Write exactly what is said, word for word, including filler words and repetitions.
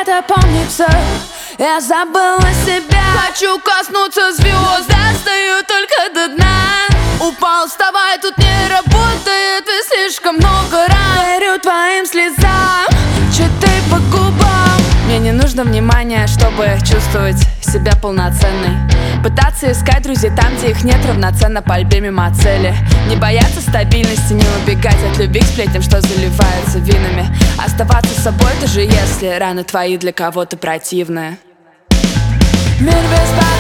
где-то помнится, я забыла себя. Хочу коснуться звезд, достаю только до дна. Упал, вставай, тут не работает, ведь слишком много ран. Верю твоим слезам, читай по губам. Мне не нужно внимания, чтобы чувствовать себя полноценной. Пытаться искать друзей там, где их нет, равноценно пальбе мимо цели. Не бояться стабильности, не убегать от любви к сплетням, что заливаются винами. Оставаться собой, даже если раны твои для кого-то противные. Мир без